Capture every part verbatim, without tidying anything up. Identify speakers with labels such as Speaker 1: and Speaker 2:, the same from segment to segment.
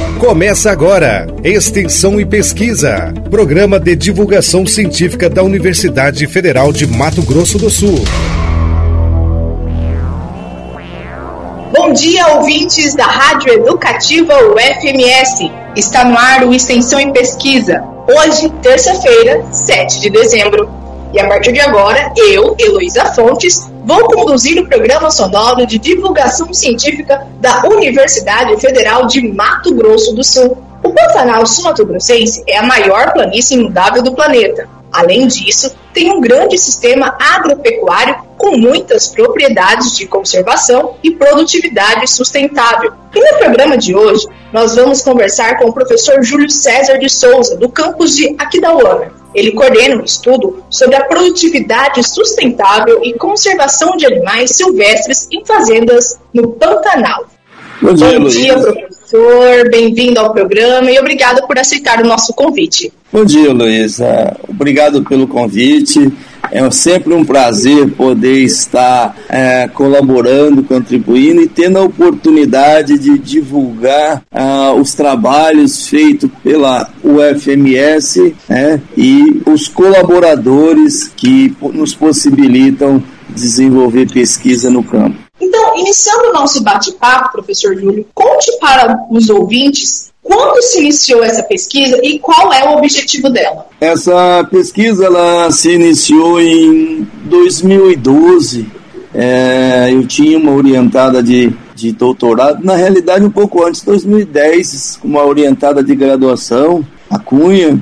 Speaker 1: Começa agora, Extensão e Pesquisa, programa de divulgação científica da Universidade Federal de Mato Grosso do Sul.
Speaker 2: Bom dia, ouvintes da Rádio Educativa U F M S. Está no ar o Extensão e Pesquisa. Hoje, terça-feira, sete de dezembro. E a partir de agora, eu, Heloísa Fontes, vou conduzir o programa sonoro de divulgação científica da Universidade Federal de Mato Grosso do Sul. O Pantanal Sul-Mato-Grossense é a maior planície inudável do planeta. Além disso, tem um grande sistema agropecuário com muitas propriedades de conservação e produtividade sustentável. E no programa de hoje, nós vamos conversar com o professor Júlio César de Souza, do campus de Aquidauana. Ele coordena um estudo sobre a produtividade sustentável e conservação de animais silvestres em fazendas no Pantanal.
Speaker 3: Bom dia,
Speaker 2: Bom dia, professor. Bem-vindo ao programa e obrigado por aceitar o nosso convite.
Speaker 3: Bom dia, Luísa. Obrigado pelo convite. É sempre um prazer poder estar é, colaborando, contribuindo e tendo a oportunidade de divulgar ah, os trabalhos feitos pela U F M S né, e os colaboradores que nos possibilitam desenvolver pesquisa no campo.
Speaker 2: Então, iniciando o nosso bate-papo, professor Júlio, conte para os ouvintes quando se iniciou essa pesquisa e qual é o objetivo dela.
Speaker 3: Essa pesquisa ela se iniciou em dois mil e doze. É, eu tinha uma orientada de, de doutorado, na realidade um pouco antes, dois mil e dez, uma orientada de graduação, a Cunha,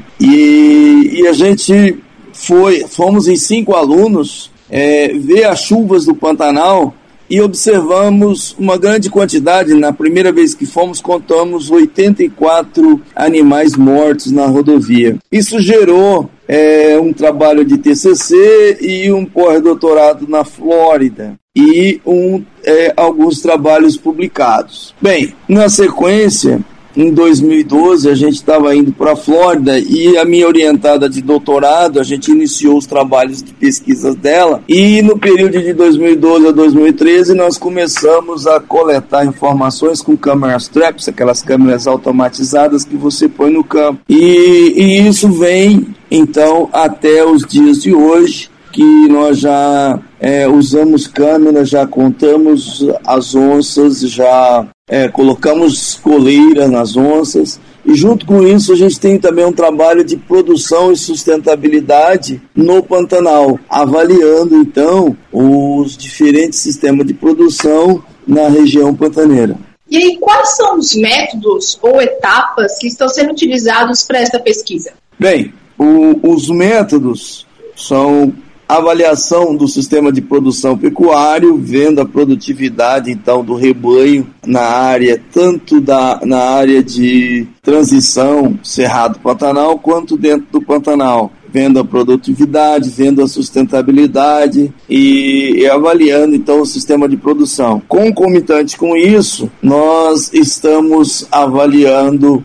Speaker 3: e, e a gente foi, fomos em cinco alunos é, ver as chuvas do Pantanal e observamos uma grande quantidade. Na primeira vez que fomos, contamos oitenta e quatro animais mortos na rodovia. Isso gerou é, um trabalho de T C C e um pós-doutorado na Flórida e um, é, alguns trabalhos publicados. Bem, na sequência, em dois mil e doze, a gente estava indo para a Flórida e a minha orientada de doutorado, a gente iniciou os trabalhos de pesquisa dela e no período de dois mil e doze a dois mil e treze nós começamos a coletar informações com câmeras traps, aquelas câmeras automatizadas que você põe no campo. E, e isso vem, então, até os dias de hoje, que nós já é, usamos câmeras, já contamos as onças, já é, colocamos coleira nas onças e junto com isso a gente tem também um trabalho de produção e sustentabilidade no Pantanal, avaliando então os diferentes sistemas de produção na região pantaneira.
Speaker 2: E aí, quais são os métodos ou etapas que estão sendo utilizados para essa pesquisa?
Speaker 3: Bem, o, os métodos são avaliação do sistema de produção pecuário, vendo a produtividade então do rebanho na área, tanto da, na área de transição Cerrado Pantanal, quanto dentro do Pantanal, vendo a produtividade, vendo a sustentabilidade e, e avaliando então o sistema de produção. Concomitante com isso, nós estamos avaliando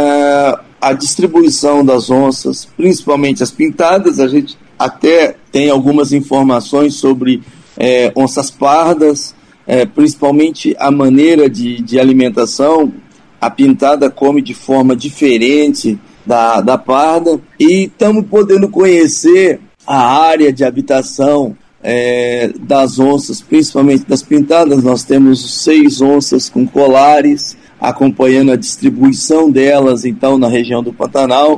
Speaker 3: é, a distribuição das onças, principalmente as pintadas. A gente até tem algumas informações sobre é, onças pardas, é, principalmente a maneira de, de alimentação. A pintada come de forma diferente da, da parda e estamos podendo conhecer a área de habitação é, das onças, principalmente das pintadas. Nós temos seis onças com colares, acompanhando a distribuição delas então na região do Pantanal.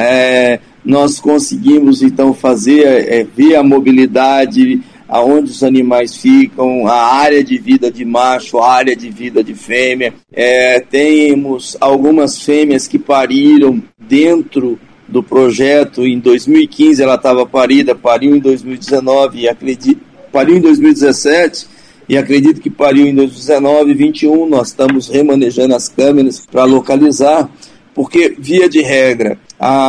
Speaker 3: É, nós conseguimos então fazer, é, ver a mobilidade, aonde os animais ficam, a área de vida de macho, a área de vida de fêmea. É, temos algumas fêmeas que pariram dentro do projeto. Em dois mil e quinze ela estava parida, pariu em dois mil e dezenove e acredito, pariu em dois mil e dezessete e acredito que pariu em dois mil e dezenove e vinte e um. Nós estamos remanejando as câmeras para localizar, porque via de regra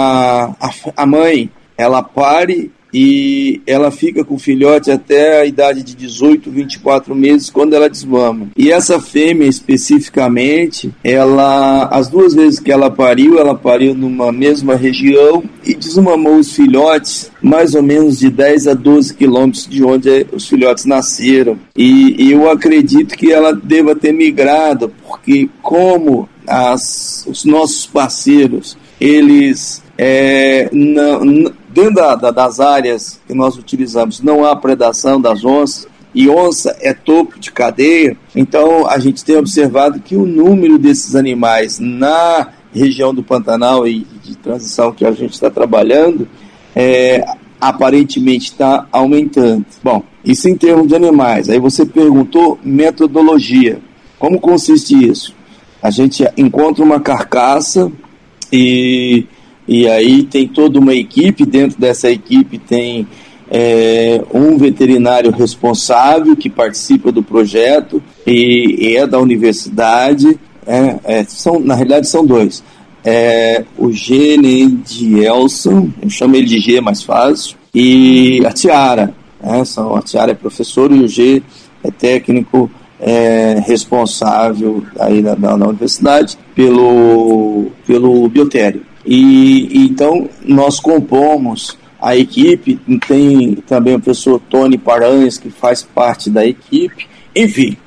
Speaker 3: a, a, a mãe ela pare e ela fica com o filhote até a idade de dezoito, vinte e quatro meses, quando ela desmama. E essa fêmea especificamente, ela, as duas vezes que ela pariu, ela pariu numa mesma região e desmamou os filhotes mais ou menos de dez a doze quilômetros de onde os filhotes nasceram. E, e eu acredito que ela deva ter migrado, porque como as, os nossos parceiros, eles, é, não, não, dentro da, da, das áreas que nós utilizamos, não há predação das onças, e onça é topo de cadeia, então a gente tem observado que o número desses animais na região do Pantanal e de transição que a gente está trabalhando, é, aparentemente está aumentando. Bom, isso em termos de animais. Aí você perguntou metodologia. Como consiste isso? A gente encontra uma carcaça e, e aí tem toda uma equipe, dentro dessa equipe tem é, um veterinário responsável que participa do projeto e, e é da universidade, é, é, são, na realidade são dois. É, o Gene de Elson, eu chamo ele de G, é mais fácil, e a Tiara, né, são, a Tiara é professora e o G é técnico é, responsável aí na, na, na universidade pelo, pelo biotério. E, e então nós compomos a equipe, tem também o professor Tony Paranhos, que faz parte da equipe, enfim.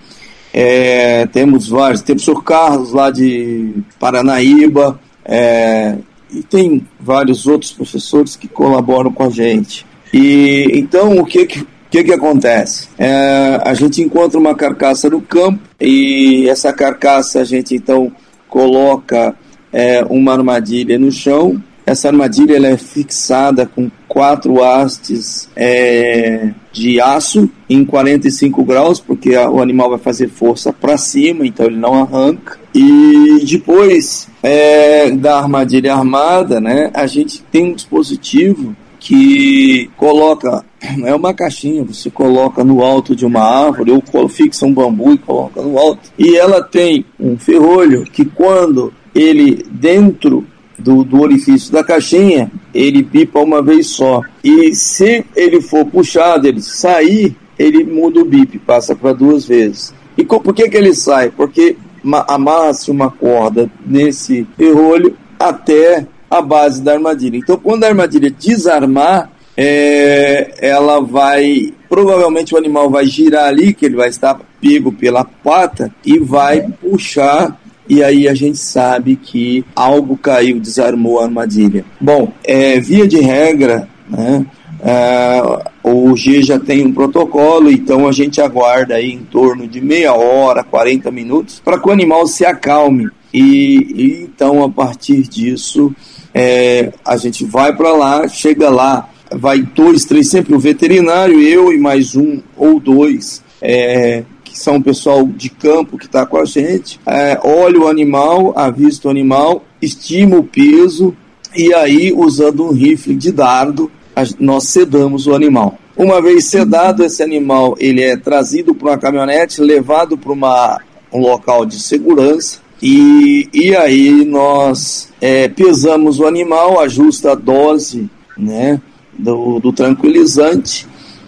Speaker 3: É, temos vários, tem o professor Carlos lá de Paranaíba, é, e tem vários outros professores que colaboram com a gente. E então o que que, que, que acontece? É, a gente encontra uma carcaça no campo e essa carcaça a gente então coloca é, uma armadilha no chão. Essa armadilha ela é fixada com quatro hastes é, de aço em quarenta e cinco graus, porque a, o animal vai fazer força para cima, então ele não arranca. E depois é, da armadilha armada, né, a gente tem um dispositivo que coloca, é uma caixinha, você coloca no alto de uma árvore, ou fixa um bambu e coloca no alto. E ela tem um ferrolho que quando ele dentro Do, do orifício da caixinha, ele pipa uma vez só. E se ele for puxado, ele sair, ele muda o bip, passa para duas vezes. E com, por que que ele sai? Porque amarra-se uma corda nesse ferrolho até a base da armadilha. Então, quando a armadilha desarmar, é, ela vai... Provavelmente o animal vai girar ali, que ele vai estar pego pela pata, e vai puxar. E aí a gente sabe que algo caiu, desarmou a armadilha. Bom, é, via de regra, né, é, o G já tem um protocolo, então a gente aguarda aí em torno de meia hora, quarenta minutos, para que o animal se acalme. E, e então, a partir disso, é, a gente vai para lá, chega lá, vai dois, três, sempre o veterinário, eu e mais um ou dois, é, que são o pessoal de campo que está com a gente, é, olha o animal, avista o animal, estima o peso e aí, usando um rifle de dardo, a, nós sedamos o animal. Uma vez sedado, esse animal ele é trazido para uma caminhonete, levado para uma, um local de segurança e, e aí nós é, pesamos o animal, ajusta a dose, né, do, do tranquilizante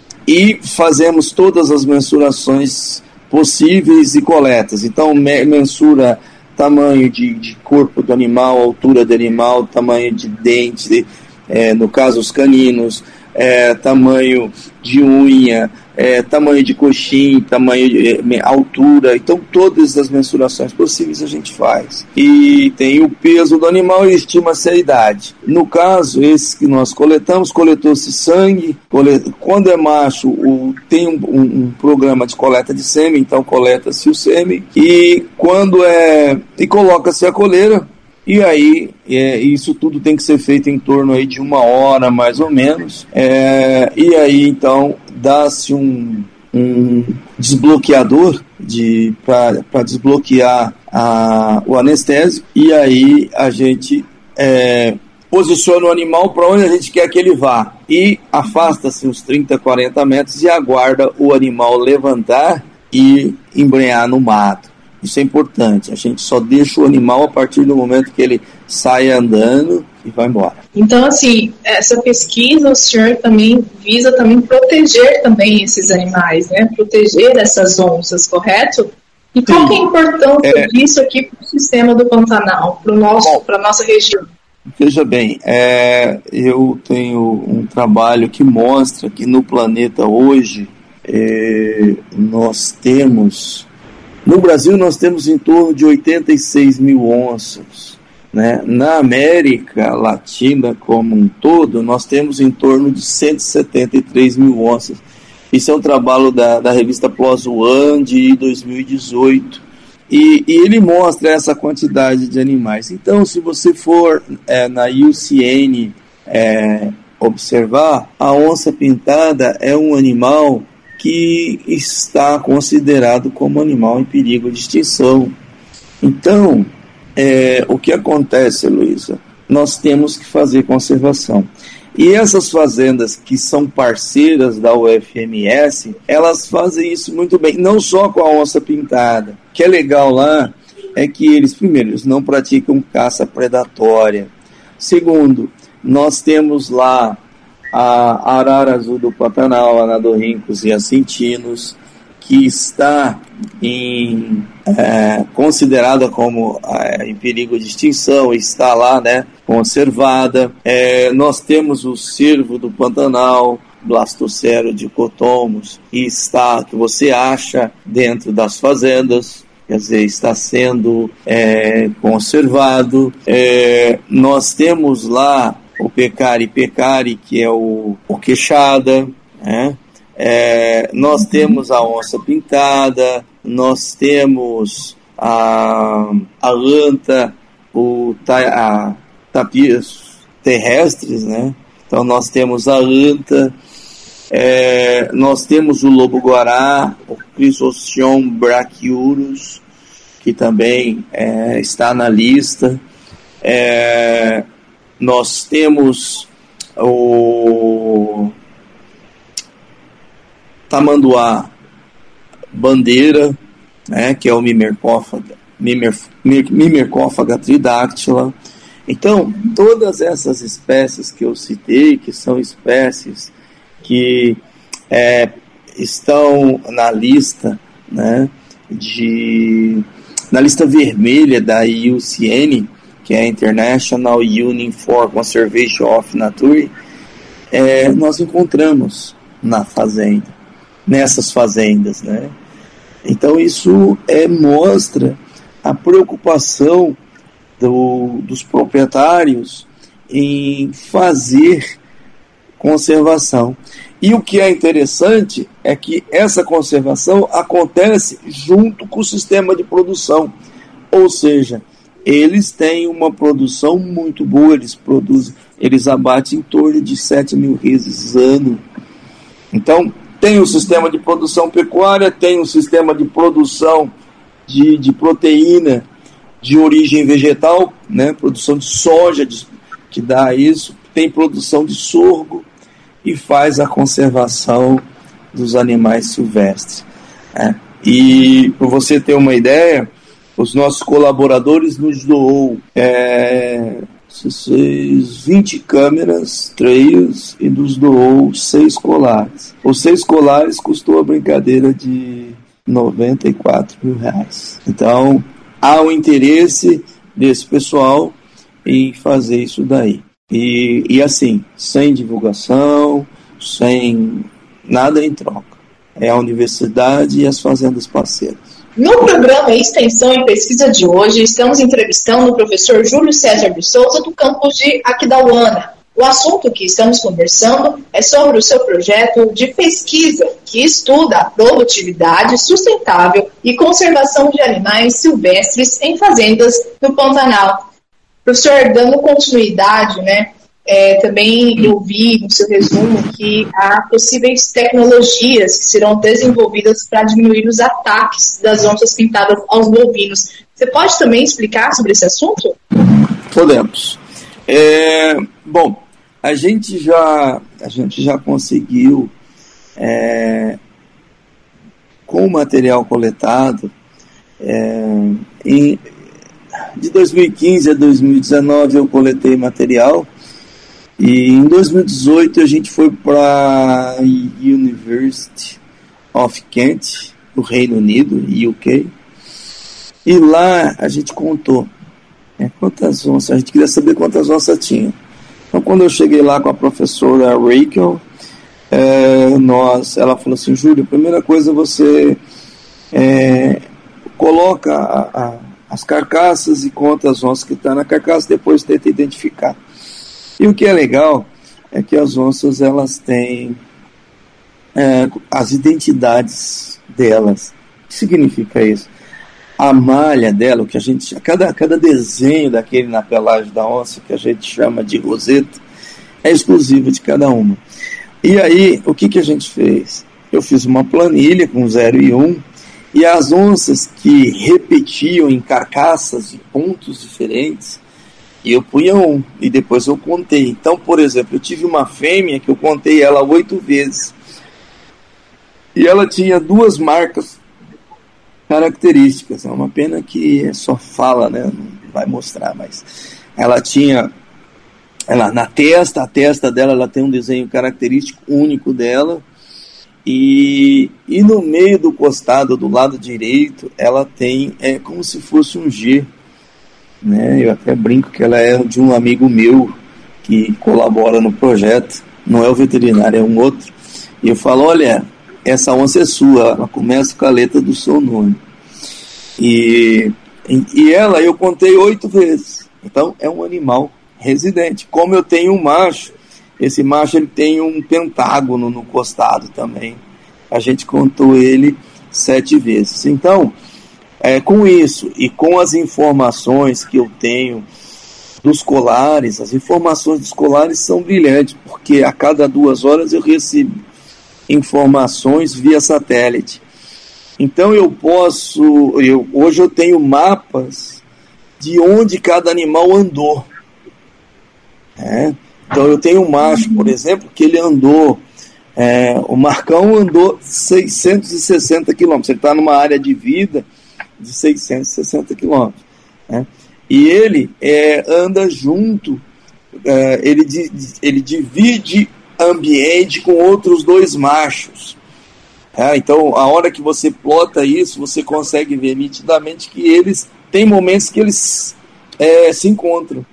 Speaker 3: e fazemos todas as mensurações possíveis e coletas. Então mensura tamanho de, de corpo do animal, altura do animal, tamanho de dente, é, no caso os caninos, é, tamanho de unha, é, tamanho de coxim, tamanho de é, altura. Então todas as mensurações possíveis a gente faz. E tem o peso do animal e estima-se a idade. No caso, esse que nós coletamos, coletou-se sangue. Colet... Quando é macho, o... tem um, um, um programa de coleta de sêmen, então coleta-se o sêmen. E quando é... e coloca-se a coleira. E aí, é, isso tudo tem que ser feito em torno aí de uma hora, mais ou menos. É, e aí, então, dá-se um, um desbloqueador de, para desbloquear a, o anestésico. E aí, a gente é, posiciona o animal para onde a gente quer que ele vá. E afasta-se uns trinta, quarenta metros e aguarda o animal levantar e embrenhar no mato. Isso é importante, a gente só deixa o animal a partir do momento que ele sai andando e vai embora.
Speaker 2: Então, assim, essa pesquisa, o senhor também visa também proteger também esses animais, né? Proteger essas onças, correto? E Sim. Qual que é a importância é... disso aqui para o sistema do Pantanal, para a nossa região?
Speaker 3: Veja bem, é, eu tenho um trabalho que mostra que no planeta hoje é, nós temos No Brasil nós temos em torno de oitenta e seis mil onças, né? Na América Latina como um todo, nós temos em torno de cento e setenta e três mil onças. Isso é um trabalho da, da revista PLOS ONE de dois mil e dezoito. E, e ele mostra essa quantidade de animais. Então, se você for é, na I U C N é, observar, a onça pintada é um animal que está considerado como animal em perigo de extinção. Então, é, o que acontece, Luísa? Nós temos que fazer conservação. E essas fazendas que são parceiras da U F M S, elas fazem isso muito bem, não só com a onça pintada. O que é legal lá é que eles, primeiro, eles não praticam caça predatória. Segundo, nós temos lá a arara azul do Pantanal, anadorrincos e assintinos, que está em, é, considerada como é, em perigo de extinção, está lá, né, conservada. É, nós temos o cervo do Pantanal, Blastocero dicotomos, que está, que você acha dentro das fazendas, quer dizer, está sendo é, conservado. É, nós temos lá o pecari pecari, que é o, o queixada, né? É, nós temos a onça pintada, nós temos a, a anta, o, a tapias terrestres, né? Então nós temos a anta, é, nós temos o lobo-guará, o Chrysostom brachyurus, que também é, está na lista. É, nós temos o tamanduá bandeira, né, que é o Mimercófaga, Mimer, Mimercófaga tridáctila. Então, todas essas espécies que eu citei, que são espécies que é, estão na lista, né, de, na lista vermelha da I U C N, que é a International Union for Conservation of Nature, é, nós encontramos na fazenda, nessas fazendas, né? Então isso é, mostra a preocupação do, dos proprietários em fazer conservação. E o que é interessante é que essa conservação acontece junto com o sistema de produção, ou seja, eles têm uma produção muito boa, eles produzem, eles abatem em torno de sete mil reses ano. Então, tem o sistema de produção pecuária, tem o sistema de produção de, de proteína de origem vegetal, né, produção de soja, de, que dá isso, tem produção de sorgo e faz a conservação dos animais silvestres. Né. E, para você ter uma ideia, os nossos colaboradores nos doou é, vinte câmeras, trails, e nos doou seis colares. Os seis colares custou a brincadeira de noventa e quatro mil reais. Então, há o interesse desse pessoal em fazer isso daí. E, e assim, sem divulgação, sem nada em troca. É a universidade e as fazendas parceiras.
Speaker 2: No programa Extensão e Pesquisa de hoje, estamos entrevistando o professor Júlio César de Souza, do campus de Aquidauana. O assunto que estamos conversando é sobre o seu projeto de pesquisa, que estuda a produtividade sustentável e conservação de animais silvestres em fazendas no Pantanal. Professor, dando continuidade, né, é, também eu vi no seu resumo que há possíveis tecnologias que serão desenvolvidas para diminuir os ataques das onças pintadas aos bovinos. Você pode também explicar sobre esse assunto?
Speaker 3: Podemos. É, bom, a gente já, a gente já conseguiu, é, com o material coletado, é, em, de dois mil e quinze a dois mil e dezenove eu coletei material, e em dois mil e dezoito a gente foi para a University of Kent, no Reino Unido, U K, e lá a gente contou, né, quantas onças, a gente queria saber quantas onças tinha. Então, quando eu cheguei lá com a professora Rachel, é, nós, ela falou assim: Júlio, a primeira coisa você é, coloca a, a, as carcaças e conta as onças que estão na carcaça, depois tenta identificar. E o que é legal é que as onças, elas têm é, as identidades delas. O que significa isso? A malha dela, o que a gente, cada, cada desenho daquele na pelagem da onça, que a gente chama de roseta, é exclusivo de cada uma. E aí, o que, que a gente fez? Eu fiz uma planilha com zero e um, e as onças que repetiam em carcaças de pontos diferentes, eu punha um, e depois eu contei. Então, por exemplo, eu tive uma fêmea que eu contei ela oito vezes, e ela tinha duas marcas características. É uma pena que só fala, né? Não vai mostrar, mas ela tinha, ela, na testa, a testa dela, ela tem um desenho característico único dela, e, e no meio do costado, do lado direito, ela tem, é como se fosse um G, né? Eu até brinco que ela é de um amigo meu que colabora no projeto, não é o veterinário, é um outro, e eu falo, olha, essa onça é sua, ela começa com a letra do seu nome. E, e ela eu contei oito vezes. Então é um animal residente. Como eu tenho um macho, esse macho ele tem um pentágono no costado também. A gente contou ele sete vezes. Então, é, com isso e com as informações que eu tenho dos colares, as informações dos colares são brilhantes, porque a cada duas horas eu recebo informações via satélite. Então eu posso, eu, hoje eu tenho mapas de onde cada animal andou. É? Então eu tenho um macho, por exemplo, que ele andou, é, o Marcão andou seiscentos e sessenta quilômetros, ele está numa área de vida de seiscentos e sessenta quilômetros. Né? E ele é, anda junto, é, ele, ele divide ambiente com outros dois machos. É, então, a hora que você plota isso, você consegue ver nitidamente que eles têm momentos que eles é, se encontram.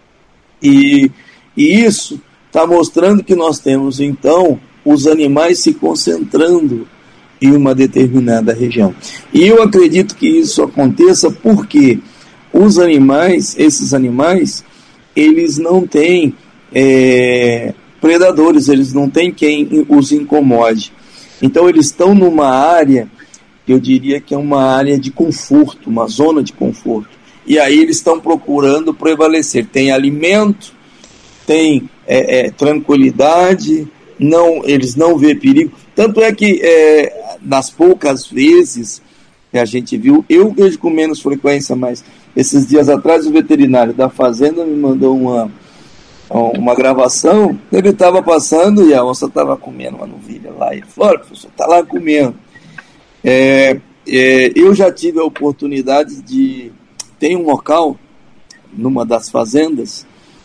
Speaker 3: E, e isso está mostrando que nós temos, então, os animais se concentrando em uma determinada região. E eu acredito que isso aconteça porque os animais, esses animais, eles não têm é, predadores, eles não têm quem os incomode. Então eles estão numa área, eu diria que é uma área de conforto, uma zona de conforto. E aí eles estão procurando prevalecer. Tem alimento, tem é, é, tranquilidade, não, eles não vê perigo. Tanto é que é, nas poucas vezes que a gente viu, eu vejo com menos frequência, mas esses dias atrás o veterinário da fazenda me mandou uma, uma gravação, ele estava passando e a onça estava comendo uma novilha lá, e ele falou, olha, professor, está lá comendo. É, é, eu já tive a oportunidade de, tem um local, numa das fazendas,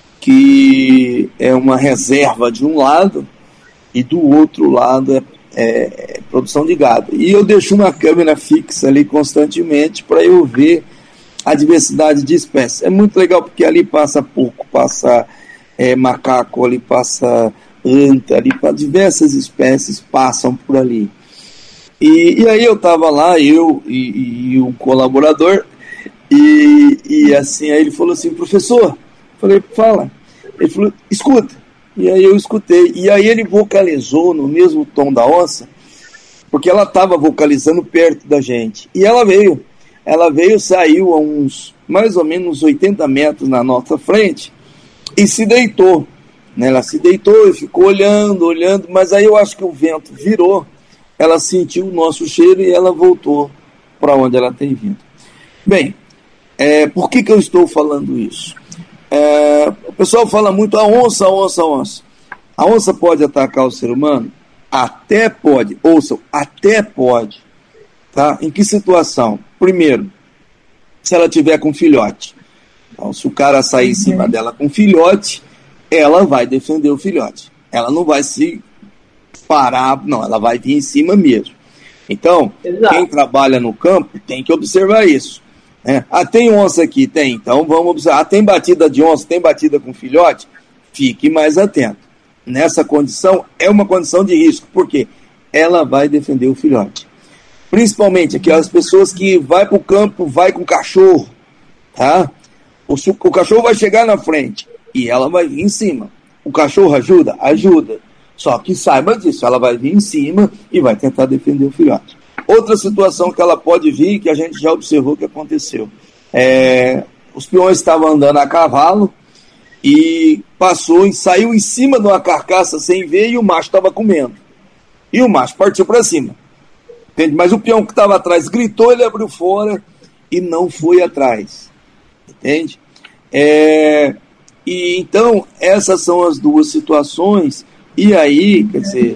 Speaker 3: que é uma reserva de um lado, e do outro lado é, é, é produção de gado. E eu deixo uma câmera fixa ali constantemente para eu ver a diversidade de espécies. É muito legal porque ali passa porco, passa é, macaco, ali passa anta, ali passa, diversas espécies passam por ali. E, e aí eu estava lá, eu e, e um colaborador, e, e assim, aí ele falou assim, professor, falei, fala. Ele falou, escuta. E aí eu escutei. E aí ele vocalizou no mesmo tom da onça, porque ela estava vocalizando perto da gente. E ela veio. Ela veio, saiu a uns mais ou menos oitenta metros na nossa frente e se deitou. Ela se deitou e ficou olhando, olhando, mas aí eu acho que o vento virou, ela sentiu o nosso cheiro e ela voltou para onde ela tem vindo. Bem, é, por que, que eu estou falando isso? É, o pessoal fala muito, a onça, a onça, a onça. A onça pode atacar o ser humano? Até pode, ouçam, até pode. Tá? Em que situação? Primeiro, se ela tiver com filhote. Então, se o cara sair em cima dela com filhote, ela vai defender o filhote. Ela não vai se parar, não, ela vai vir em cima mesmo. Então, exato, quem trabalha no campo tem que observar isso. É. Ah, tem onça aqui? Tem. Então vamos observar. Ah, tem batida de onça, tem batida com filhote? Fique mais atento. Nessa condição, é uma condição de risco, porque ela vai defender o filhote. principalmente aquelas pessoas que vai para o campo, vai com o cachorro, tá? O, o cachorro vai chegar na frente e ela vai vir em cima. O cachorro ajuda? Ajuda. Só que saiba disso, ela vai vir em cima e vai tentar defender o filhote. Outra situação que ela pode vir, que a gente já observou que aconteceu. É, os peões estavam andando a cavalo e passou e saiu em cima de uma carcaça sem ver e o macho estava comendo. E o macho partiu para cima. Entende? Mas o peão que estava atrás gritou, ele abriu fora e não foi atrás. Entende? É, e então, essas são as duas situações. E aí, quer dizer,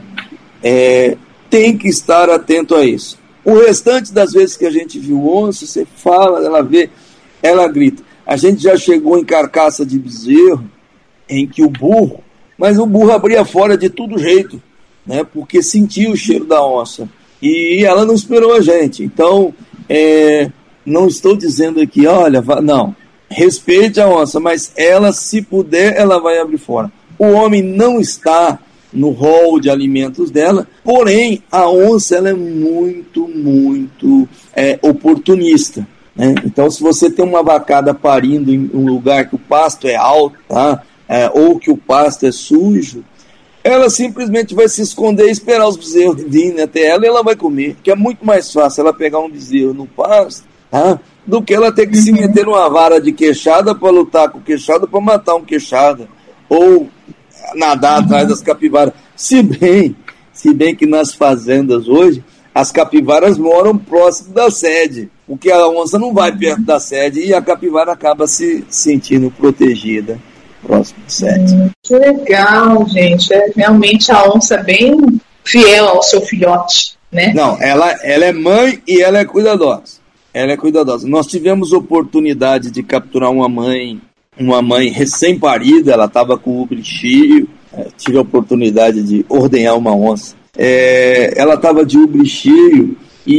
Speaker 3: é, tem que estar atento a isso. O restante das vezes que a gente viu onça, você fala, ela vê, ela grita. A gente já chegou em carcaça de bezerro, em que o burro, mas o burro abria fora de todo jeito, né, porque sentia o cheiro da onça. E ela não esperou a gente. Então, é, não estou dizendo aqui, olha, não, respeite a onça, mas ela, se puder, ela vai abrir fora. O homem não está no rol de alimentos dela, porém a onça ela é muito, muito é, oportunista, né? Então, se você tem uma vacada parindo em um lugar que o pasto é alto, tá? É, ou que o pasto é sujo, ela simplesmente vai se esconder e esperar os bezerros virem até ela e ela vai comer, que é muito mais fácil ela pegar um bezerro no pasto, tá? Do que ela ter que se meter numa vara de queixada para lutar com o queixada para matar um queixada, ou nadar atrás das capivaras. Se bem, se bem que nas fazendas hoje, as capivaras moram próximo da sede, porque a onça não vai perto da sede e a capivara acaba se sentindo protegida próximo da sede.
Speaker 2: Hum, que legal, gente. É realmente a onça bem fiel ao seu filhote, né?
Speaker 3: Não, ela, ela é mãe e ela é cuidadosa. Ela é cuidadosa. Nós tivemos oportunidade de capturar uma mãe uma mãe recém-parida, ela estava com o útero cheio, é, tive a oportunidade de ordenhar uma onça. É, ela estava de útero cheio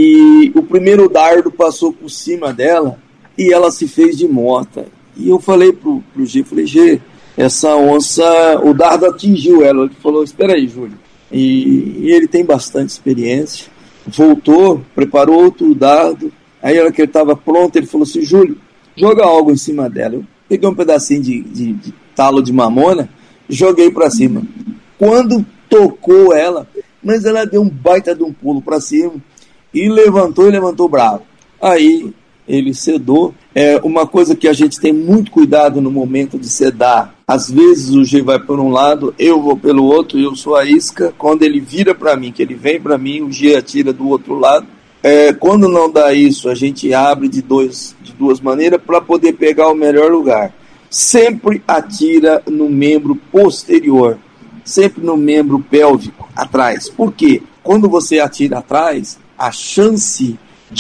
Speaker 3: e o primeiro dardo passou por cima dela e ela se fez de morta. E eu falei pro, pro G, falei, G, essa onça, o dardo atingiu ela. Ele falou, espera aí, Júlio. E, e ele tem bastante experiência. Voltou, preparou outro dardo. Aí, na hora que ele estava pronto, ele falou assim, Júlio, joga algo em cima dela. Eu peguei um pedacinho de, de, de talo de mamona, joguei para cima. Quando tocou ela, mas ela deu um baita de um pulo para cima e levantou e levantou bravo. Aí ele sedou. É uma coisa que a gente tem muito cuidado no momento de sedar. Às vezes o G vai por um lado, eu vou pelo outro, eu sou a isca. Quando ele vira para mim, que ele vem para mim, o G atira do outro lado. É, quando não dá isso, a gente abre de, dois, de duas maneiras para poder pegar o melhor lugar. Sempre atira no membro posterior, sempre no membro pélvico, atrás. Por quê? Quando você atira atrás, a chance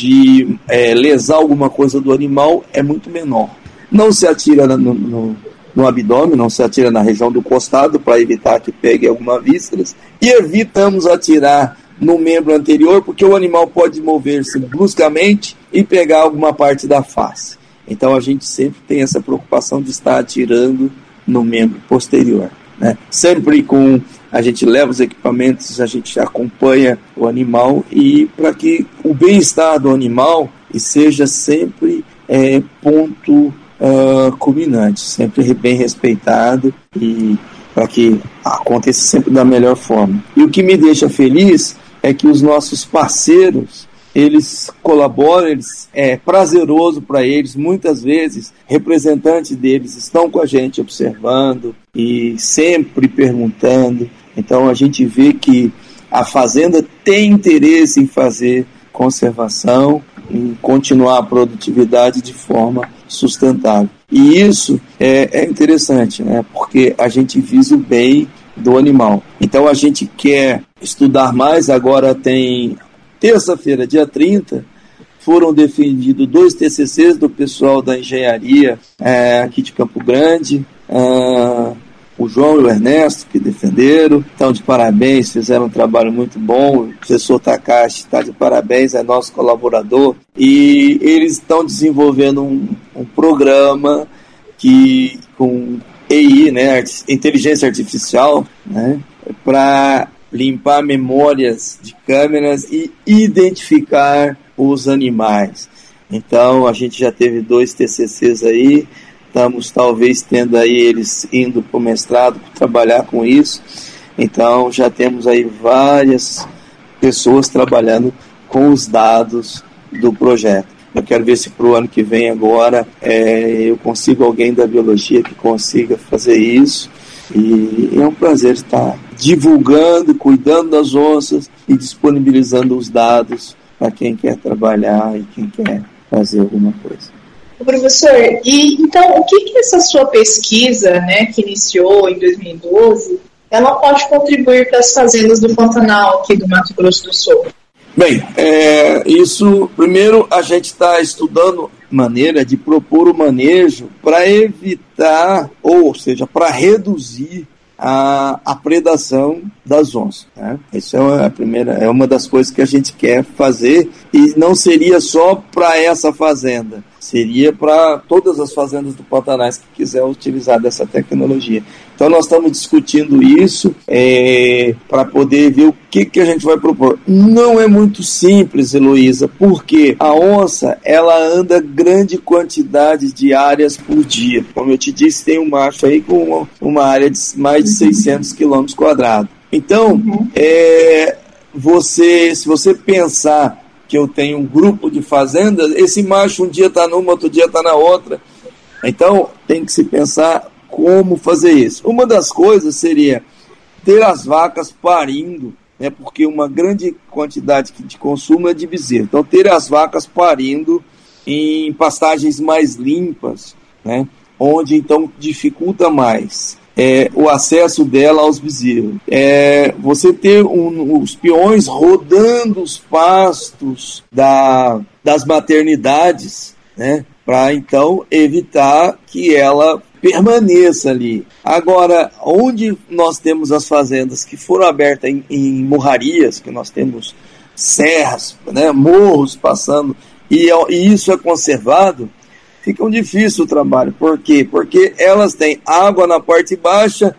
Speaker 3: de é, lesar alguma coisa do animal é muito menor. Não se atira no, no, no abdômen, não se atira na região do costado para evitar que pegue alguma vísceras, e evitamos atirar no membro anterior, porque o animal pode mover-se bruscamente e pegar alguma parte da face. Então a gente sempre tem essa preocupação de estar atirando no membro posterior, né? Sempre com, a gente leva os equipamentos, a gente acompanha o animal e para que o bem-estar do animal seja sempre é, ponto uh, culminante, sempre bem respeitado e para que aconteça sempre da melhor forma. E o que me deixa feliz é que os nossos parceiros, eles colaboram, eles, é prazeroso para eles, muitas vezes representantes deles estão com a gente observando e sempre perguntando. Então a gente vê que a fazenda tem interesse em fazer conservação, em continuar a produtividade de forma sustentável. E isso é, é interessante, né? Porque a gente visa o bem do animal. Então a gente quer estudar mais. Agora tem terça-feira, dia trinta, foram defendidos dois T C Cs do pessoal da engenharia é, aqui de Campo Grande, é, o João e o Ernesto que defenderam, estão de parabéns, fizeram um trabalho muito bom. O professor Takashi está de parabéns, é nosso colaborador, e eles estão desenvolvendo um, um programa que com A I, né, inteligência artificial, né, para limpar memórias de câmeras e identificar os animais. Então, a gente já teve dois T C Cs aí, estamos talvez tendo aí eles indo para o mestrado para trabalhar com isso. Então, já temos aí várias pessoas trabalhando com os dados do projeto. Eu quero ver se para o ano que vem agora é, eu consigo alguém da biologia que consiga fazer isso. E é um prazer estar divulgando, cuidando das onças e disponibilizando os dados para quem quer trabalhar e quem quer fazer alguma coisa.
Speaker 2: Professor, e então o que, que essa sua pesquisa, né, que iniciou em dois mil e doze, ela pode contribuir para as fazendas do Pantanal aqui do Mato Grosso do Sul?
Speaker 3: Bem, é, isso, primeiro a gente está estudando maneira de propor o manejo para evitar, ou seja, para reduzir a, a predação das onças, né? Isso é a primeira, é uma das coisas que a gente quer fazer, e não seria só para essa fazenda, seria para todas as fazendas do Pantanal que quiser utilizar dessa tecnologia. Então nós estamos discutindo isso é, para poder ver o que, que a gente vai propor. Não é muito simples, Heloísa, porque a onça ela anda grande quantidade de áreas por dia. Como eu te disse, tem um macho aí com uma, uma área de mais de seiscentos quilômetros quadrados. Então, uhum. é, você, se você pensar que eu tenho um grupo de fazendas, esse macho um dia está numa, outro dia está na outra. Então, tem que se pensar como fazer isso. Uma das coisas seria ter as vacas parindo, né, porque uma grande quantidade de consumo é de bezerro. Então, ter as vacas parindo em pastagens mais limpas, né, onde, então, dificulta mais é, o acesso dela aos bezerros. É, você ter um, os peões rodando os pastos da, das maternidades, né, para, então, evitar que ela permaneça ali. Agora, onde nós temos as fazendas que foram abertas em, em morrarias, que nós temos serras, né, morros passando, e, e isso é conservado, fica um difícil o trabalho. Por quê? Porque elas têm água na parte baixa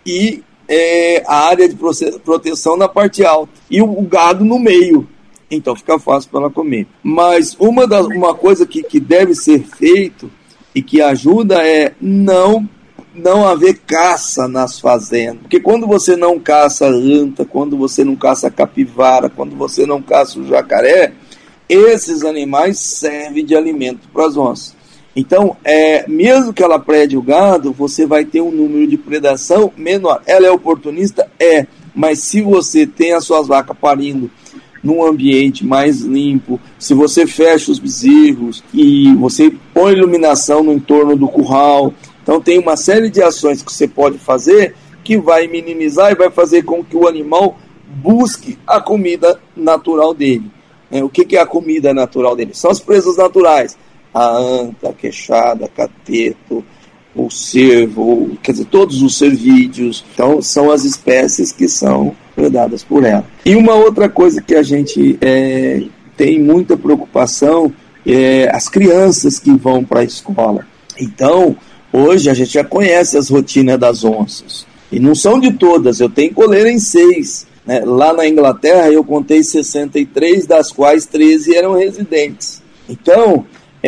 Speaker 3: e é, a área de proteção na parte alta, e o, o gado no meio. Então fica fácil para ela comer. Mas uma, das, uma coisa que, que deve ser feito e que ajuda é não, não haver caça nas fazendas. Porque quando você não caça anta, quando você não caça capivara, quando você não caça o jacaré, esses animais servem de alimento para as onças. Então, é, mesmo que ela prede o gado, você vai ter um número de predação menor. Ela é oportunista? É. Mas se você tem as suas vacas parindo num ambiente mais limpo, se você fecha os bezerros e você põe iluminação no entorno do curral, então tem uma série de ações que você pode fazer que vai minimizar e vai fazer com que o animal busque a comida natural dele. É, o que, que é a comida natural dele? São as presas naturais, a anta, a queixada, cateto, o cervo, quer dizer, todos os cervídeos. Então são as espécies que são predadas por ela. E uma outra coisa que a gente é, tem muita preocupação é as crianças que vão para a escola. Então, hoje a gente já conhece as rotinas das onças. E não são de todas, eu tenho coleira em seis. Né? Lá na Inglaterra eu contei sessenta e três, das quais treze eram residentes. Então,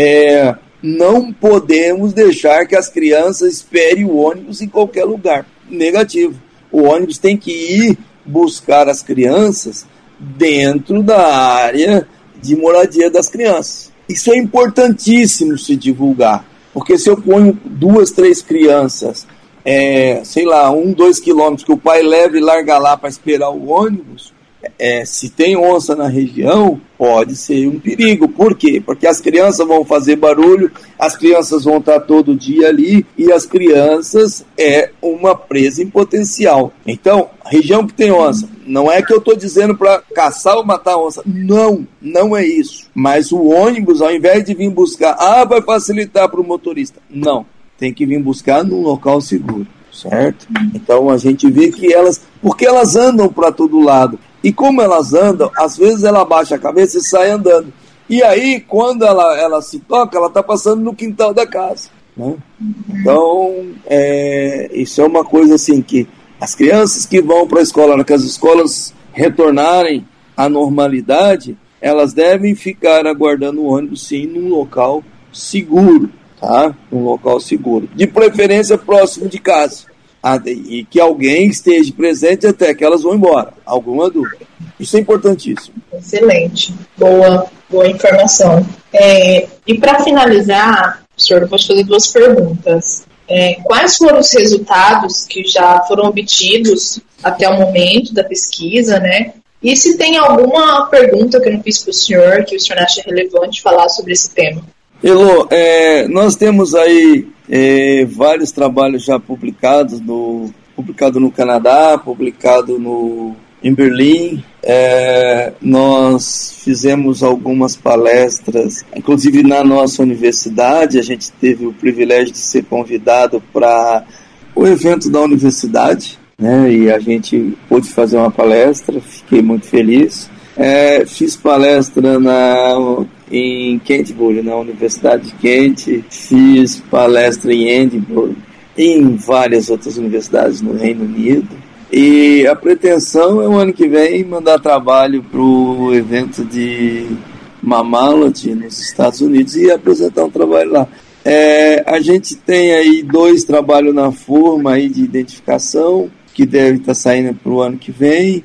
Speaker 3: é, não podemos deixar que as crianças esperem o ônibus em qualquer lugar. Negativo. O ônibus tem que ir buscar as crianças dentro da área de moradia das crianças. Isso é importantíssimo se divulgar, porque se eu ponho duas, três crianças, é, sei lá, um, dois quilômetros, que o pai leva e larga lá para esperar o ônibus, é, se tem onça na região, pode ser um perigo. Por quê? Porque as crianças vão fazer barulho, as crianças vão estar todo dia ali, e as crianças é uma presa em potencial. Então, região que tem onça, não é que eu estou dizendo para caçar ou matar onça, não, não é isso. Mas o ônibus, ao invés de vir buscar, ah, vai facilitar para o motorista, não, tem que vir buscar num local seguro, certo? Então a gente vê que elas, porque elas andam para todo lado, e como elas andam, às vezes ela abaixa a cabeça e sai andando. E aí, quando ela, ela se toca, ela está passando no quintal da casa. Né? Então, é, isso é uma coisa assim que As crianças que vão para a escola, que as escolas retornarem à normalidade, elas devem ficar aguardando o ônibus, sim, num local seguro, tá? Um local seguro. De preferência próximo de casa. E que alguém esteja presente até que elas vão embora. Alguma dúvida? Isso é importantíssimo.
Speaker 2: Excelente. Boa, boa informação. É, e para finalizar, professor, eu vou te fazer duas perguntas. É, quais foram os resultados que já foram obtidos até o momento da pesquisa, né? E se tem alguma pergunta que eu não fiz para o senhor, que o senhor acha relevante falar sobre esse tema?
Speaker 3: Elô, é, nós temos aí é, vários trabalhos já publicados, no, publicado no Canadá, publicado no, em Berlim. É, nós fizemos algumas palestras, inclusive na nossa universidade. A gente teve o privilégio de ser convidado para o evento da universidade, né? E a gente pôde fazer uma palestra, fiquei muito feliz. É, fiz palestra na, em Canterbury, na Universidade de Kent, fiz palestra em Edinburgh, em várias outras universidades no Reino Unido. E a pretensão é o ano que vem mandar trabalho para o evento de Mamalot nos Estados Unidos e apresentar um trabalho lá. É, a gente tem aí dois trabalhos na forma aí de identificação, que deve estar saindo para o ano que vem.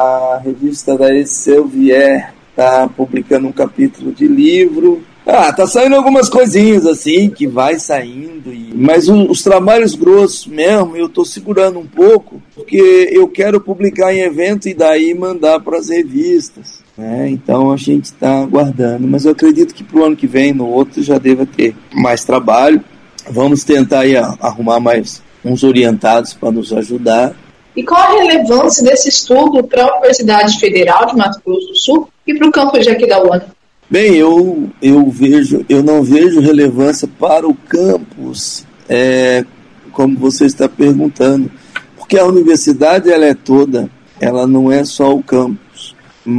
Speaker 3: A revista da Elsevier está publicando um capítulo de livro. Ah, tá saindo algumas coisinhas assim, que vai saindo. E... Mas o, os trabalhos grossos mesmo, eu estou segurando um pouco, porque eu quero publicar em evento e daí mandar para as revistas, né? Então a gente está aguardando. Mas eu acredito que para o ano que vem, no outro, já deva ter mais trabalho. Vamos tentar aí arrumar mais uns orientados para nos ajudar.
Speaker 2: E qual a relevância desse estudo para a Universidade Federal de Mato Grosso do Sul e para o campus de Aquidauana?
Speaker 3: Bem, eu, eu, vejo, eu não vejo relevância para o campus, é, como você está perguntando, porque a universidade ela é toda, ela não é só o campus,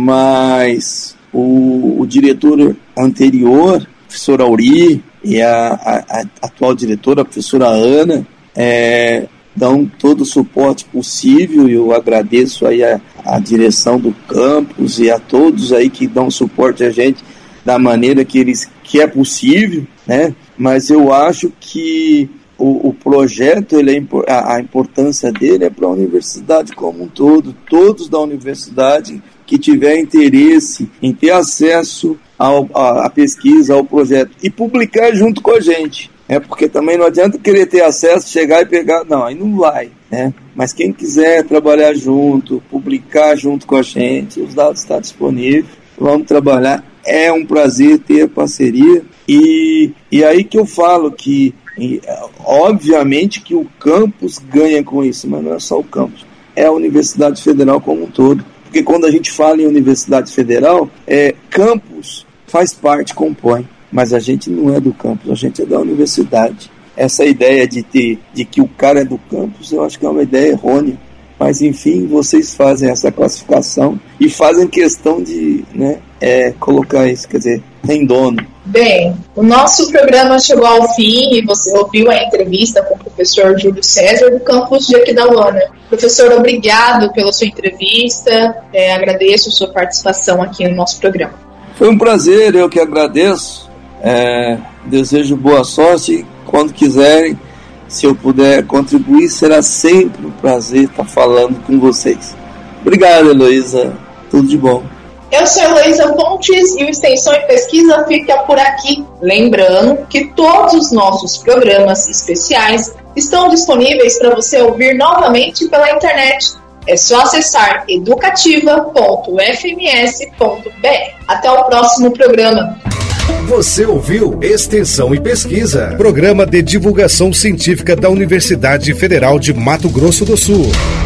Speaker 3: mas o, o diretor anterior, professor Auri, e a, a, a atual diretora, a professora Ana, é, dão todo o suporte possível, e eu agradeço aí a, a direção do campus e a todos aí que dão suporte a gente da maneira que eles que é possível, né? Mas eu acho que o, o projeto, ele é, a, a importância dele é para a universidade como um todo. Todos da universidade que tiver interesse em ter acesso ao, a, a pesquisa, ao projeto e publicar junto com a gente. É porque também não adianta querer ter acesso, chegar e pegar, não, aí não vai, né? Mas quem quiser trabalhar junto, publicar junto com a gente, os dados estão disponíveis, vamos trabalhar. É um prazer ter parceria e, e aí que eu falo que, e, obviamente que o campus ganha com isso, mas não é só o campus, é a Universidade Federal como um todo. Porque quando a gente fala em Universidade Federal, é, campus faz parte, compõe. Mas a gente não é do campus, a gente é da universidade. Essa ideia de, ter, de que o cara é do campus, eu acho que é uma ideia errônea. Mas, enfim, vocês fazem essa classificação e fazem questão de, né, é, colocar isso, quer dizer, tem dono.
Speaker 2: Bem, o nosso programa chegou ao fim e você ouviu a entrevista com o professor Júlio César do campus de Aquidauana. Professor, obrigado pela sua entrevista, é, agradeço a sua participação aqui no nosso programa.
Speaker 3: Foi um prazer, eu que agradeço. É, desejo boa sorte. Quando quiserem, se eu puder contribuir, será sempre um prazer estar falando com vocês. Obrigado, Heloísa. Tudo de bom.
Speaker 2: Eu sou Heloísa Pontes e o Extensão e Pesquisa fica por aqui. Lembrando que todos os nossos programas especiais estão disponíveis para você ouvir novamente pela internet. É só acessar educativa ponto f m s ponto b r. Até o próximo programa.
Speaker 1: Você ouviu Extensão e Pesquisa, programa de divulgação científica da Universidade Federal de Mato Grosso do Sul.